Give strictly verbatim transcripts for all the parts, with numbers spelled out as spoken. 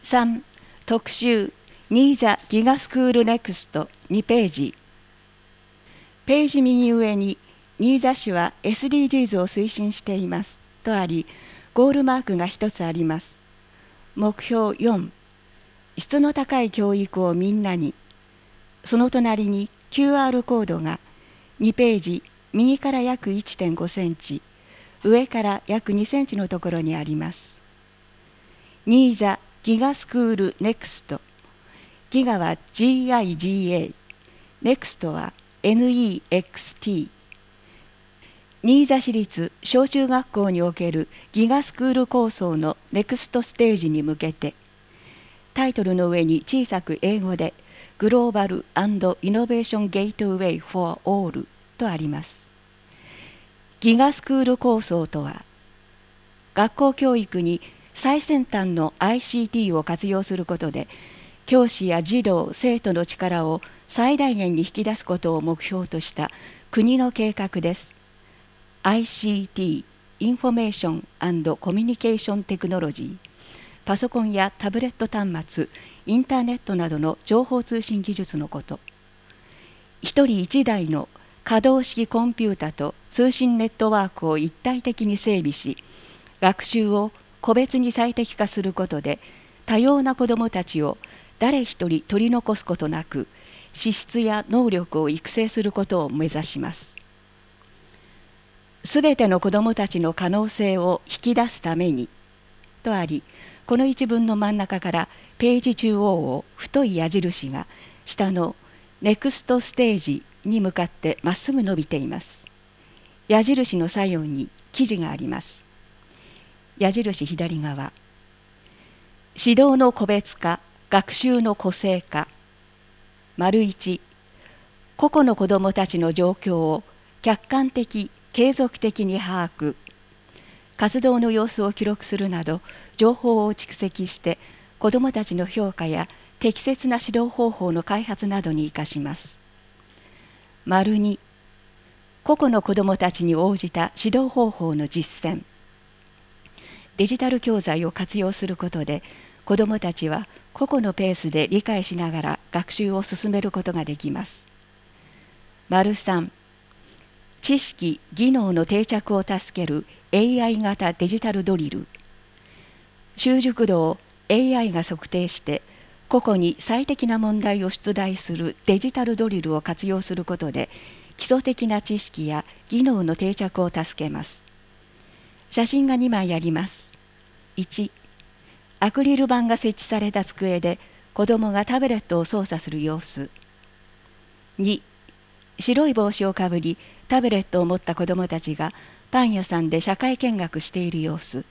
さん. 特集ニーザギガスクールネクストにページ。ページ右上にニーザ市は エスディージーズ を推進していますとあり、ゴールマークが一つあります。目標よん、質の高い教育をみんなに。その隣に キューアール コードがにページ右から約 いってんごセンチ、上から約にセンチのところにあります。ニーザギガスクールネクスト。ギガは ジーアイジーエー、ネクストは エヌイーエックスティー。新座市立小中学校におけるギガスクール構想のネクストステージに向けて、タイトルの上に小さく英語でグローバル&イノベーションゲートウェイ for all とあります。ギガスクール構想とは、学校教育に最先端の アイシーティー を活用することで、教師や児童・生徒の力を最大限に引き出すことを目標とした国の計画です。アイシーティー、インフォメーション&コミュニケーションテクノロジー、パソコンやタブレット端末、インターネットなどの情報通信技術のこと。一人一台の可動式コンピュータと通信ネットワークを一体的に整備し、学習を個別に最適化することで、多様な子どもたちを誰一人取り残すことなく、資質や能力を育成することを目指します。すべての子どもたちの可能性を引き出すためにとあり、この一文の真ん中からページ中央を太い矢印が下のネクストステージに向かってまっすぐ伸びています。矢印の左右に記事があります。矢印左側、指導の個別化、学習の個性化。丸一、個々の子どもたちの状況を客観的、継続的に把握。活動の様子を記録するなど、情報を蓄積して、子どもたちの評価や適切な指導方法の開発などに生かします。丸二、個々の子どもたちに応じた指導方法の実践。デジタル教材を活用することで、子どもたちは個々のペースで理解しながら学習を進めることができます。丸三、知識・技能の定着を助ける エーアイ 型デジタルドリル。習熟度を エーアイ が測定して、個々に最適な問題を出題するデジタルドリルを活用することで、基礎的な知識や技能の定着を助けます。写真がにまいあります。いち、アクリル板が設置された机で子どもがタブレットを操作する様子。に、白い帽子をかぶりタブレットを持った子どもたちがパン屋さんで社会見学している様子。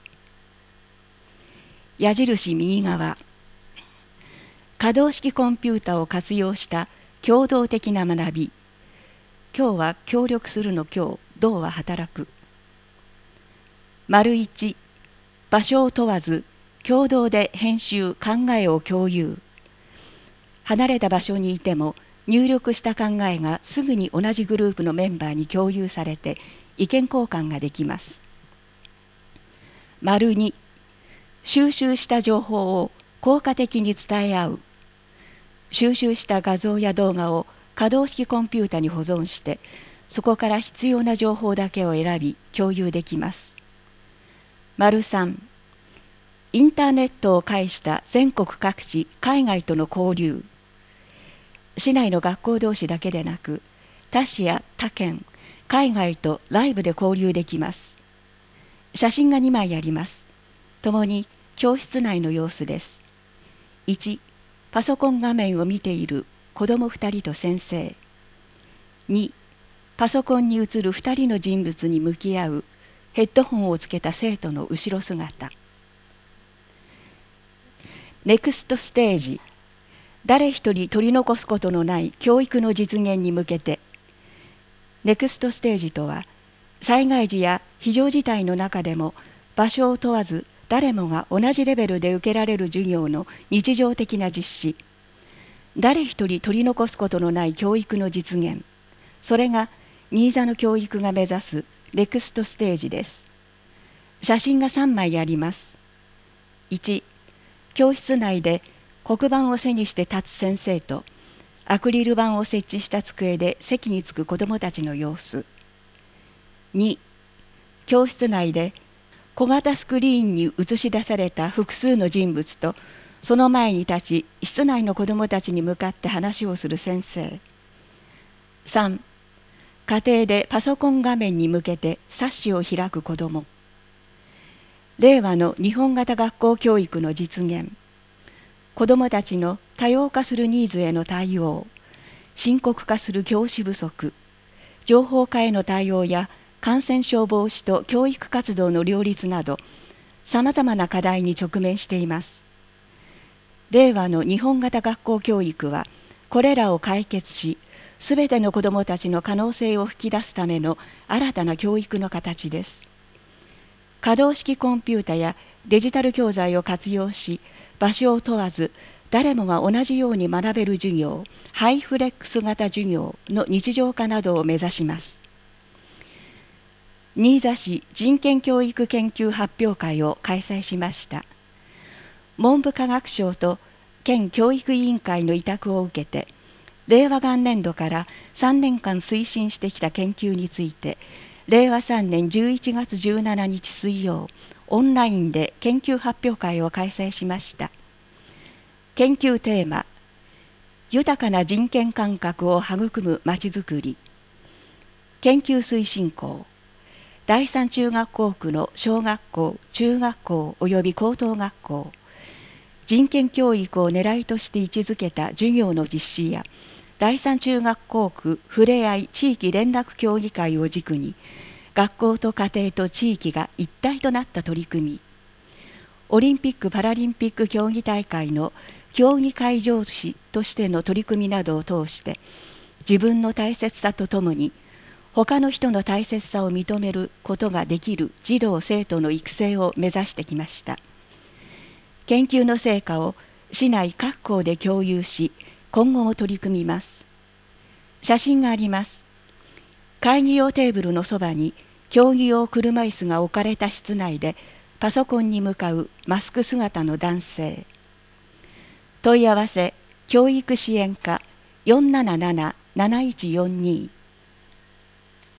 矢印右側、可動式コンピュータを活用した協同的な学び。今日は協力するの今日、動は働く。丸一、場所を問わず共同で編集・考えを共有。離れた場所にいても入力した考えがすぐに同じグループのメンバーに共有されて意見交換ができます。丸に、収集した情報を効果的に伝え合う。収集した画像や動画を可動式コンピュータに保存して、そこから必要な情報だけを選び共有できます。丸三、インターネットを介した全国各地、海外との交流。市内の学校同士だけでなく、他市や他県、海外とライブで交流できます。写真がにまいあります。ともに教室内の様子です。いち、パソコン画面を見ている子どもふたりと先生。に、パソコンに映るふたりの人物に向き合うヘッドホンをつけた生徒の後ろ姿。ネクストステージ、誰一人取り残すことのない教育の実現に向けて。ネクストステージとは、災害時や非常事態の中でも場所を問わず誰もが同じレベルで受けられる授業の日常的な実施。誰一人取り残すことのない教育の実現。それが新座の教育が目指すネクストステージです。写真がさんまいあります。いち、 教室内で黒板を背にして立つ先生と、アクリル板を設置した机で席に着く子どもたちの様子。に、教室内で小型スクリーンに映し出された複数の人物と、その前に立ち、室内の子どもたちに向かって話をする先生。さん、家庭でパソコン画面に向けて冊子を開く子ども。令和の日本型学校教育の実現。子どもたちの多様化するニーズへの対応、深刻化する教師不足、情報化への対応や感染症防止と教育活動の両立など、さまざまな課題に直面しています。令和の日本型学校教育は、これらを解決し、すべての子どもたちの可能性を引き出すための新たな教育の形です。可動式コンピュータやデジタル教材を活用し、場所を問わず誰もが同じように学べる授業、ハイフレックス型授業の日常化などを目指します。新座市人権教育研究発表会を開催しました。文部科学省と県教育委員会の委託を受けて、令和元年度からさんねんかん推進してきた研究について、令和さんねんじゅういちがつじゅうしちにち水曜、オンラインで研究発表会を開催しました。研究テーマ、豊かな人権感覚を育むまちづくり。研究推進校、第三中学校区の小学校、中学校及び高等学校、人権教育を狙いとして位置づけた授業の実施や、第三中学校区ふれあい地域連絡協議会を軸に、学校と家庭と地域が一体となった取り組み、オリンピック・パラリンピック競技大会の競技会場士としての取り組みなどを通して、自分の大切さとともに、他の人の大切さを認めることができる児童生徒の育成を目指してきました。研究の成果を市内各校で共有し、今後も取り組みます。写真があります。会議用テーブルのそばに競技用車椅子が置かれた室内でパソコンに向かうマスク姿の男性。問い合わせ教育支援課 よんなななな なないちよんに